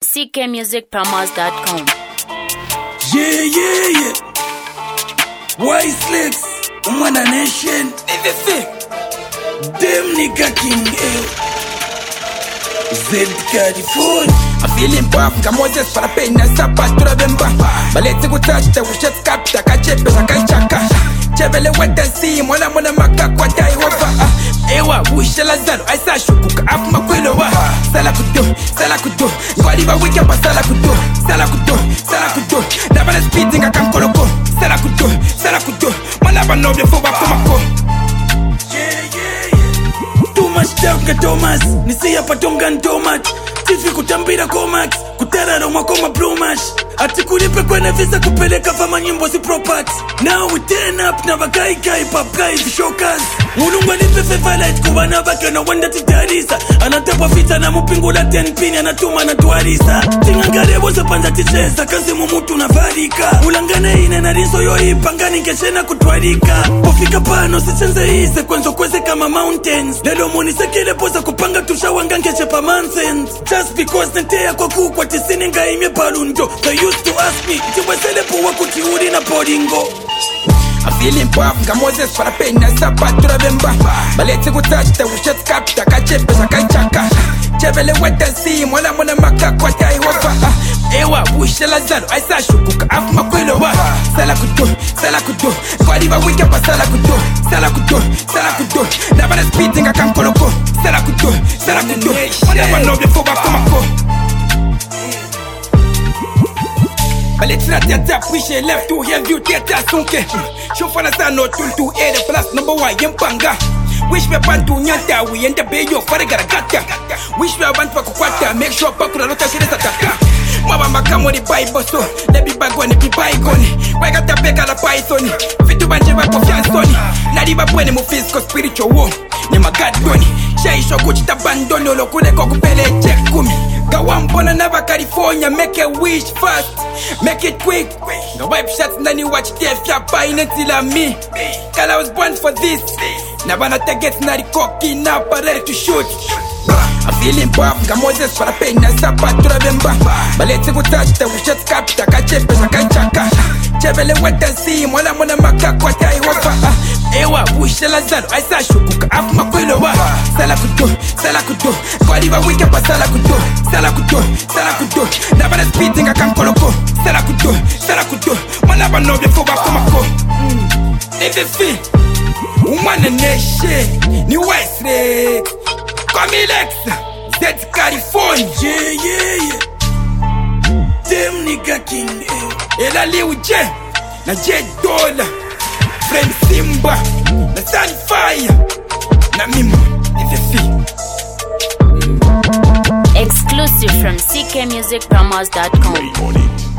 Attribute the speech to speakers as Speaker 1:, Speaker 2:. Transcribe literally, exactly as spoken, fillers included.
Speaker 1: c k music promos dot com.
Speaker 2: Yeah, yeah, yeah. Wislex, Umwana Nation, everything. Them nigga king, eh. Z-California.
Speaker 3: I'm feeling buff, nga Moses para pena sapatura bemba. Balete kutata, ushet kapta, kachepe na kaichaka. Chevele weta si, mwana mwana maka kwa dai wafa. Ewa, wishe lazaro, aisa shukuka, afu makwilo wa. Sala kudo, sala kudo, kwa liba wiki pa sala kudo. Sala kudo, sala kudo, nabana speeding akankoloko. Sala kudo, sala kudo, malaba noble fuba kumako.
Speaker 2: Mashtaga Thomas, nisi hapa tongan tomat. Tifi kutambira Comax, kutararo mwakoma Blumash. Ati kulipe kwenye visa kupeleka fama nyimbo si propat. Now we turn up na bagai kai pop guys shokas. Mulungu nipe fever light kubana bake na wanda titarisa. Anatapa fita na mupingula ten pin anatuma na tuarisa. Tingangare boza panza tichesa kazi mumutu na varika. Ulangane ine na riso yo ipangani nkeshena kutwarika. Pofika pano si chenze ise kwenzo kweze kama mountains. Lelo muni sekele poza kupanga tushawanga nkeche pa mansense. Just because nentea kwa kukwa tisini nga ime palundo. They used to ask me, tiwezele puwa kutiuri na poringo.
Speaker 3: I'm feeling buff, nga Moses para pena sapatura bemba. Balete kutata, ushet kapta, kachepe na kaichaka. Chevele weta si, mwana mwana maka kwa dai wafa. Ewa, wishe lazaro, aisa shukuka, afu makwilo wa. Sala kudo, sala kudo, kwa liba wiki pa sala kudo. Sala kudo, sala kudo, nabana speeding akankoloko. Sala kudo, sala kudo, malaba noble fuba kumako. Baletina tete appreciate left to hear view tete sonke. Shofana sa no tul to air the plus number one yempanga. Wish me bantu nyanta we end up yo for the garagata. Wish me abantu kukwata make sure pakura lota shire sataka. Mama kamo ni Bible so let me back on the bygone. Why got the bega la python? Fitu banje ba confiance on. Na riba bwene mu physical spiritual war. Ni magadoni. Shai shoko chita bandono lo kule ko kupele check kumi. Gawambona nava California, make a wish fast, make it quick. The wipe shots nani watch T F ya pa inetila me. Cause I was born for this. Nabana targets nari cocky na ready to shoot. I'm feeling buff, nga Moses para pena sapatura bemba. Balete kutata, ushet kapta, kachepe na kaichaka. Chevele weta si, mwana mwana maka kwa dai wafa. Ewa, wishe lazaro, aisa shukuka, afu makwilo wa. Sala kudo, sala kudo, kwa liba wiki pa sala kudo. Sala kudo, sala kudo, nabana speeding akankoloko. Sala kudo, sala kudo, malaba noble fuba kumako. Everything, Umwana Nation, ni Wislex. Comilex, Z-California.
Speaker 2: Yeah, yeah, yeah. Them nigga king, eh.
Speaker 3: Ela Liu J, na J Dollar, Friend Simba, na Sunfire, na Mimo, everything.
Speaker 1: Exclusive from c k music promos dot com.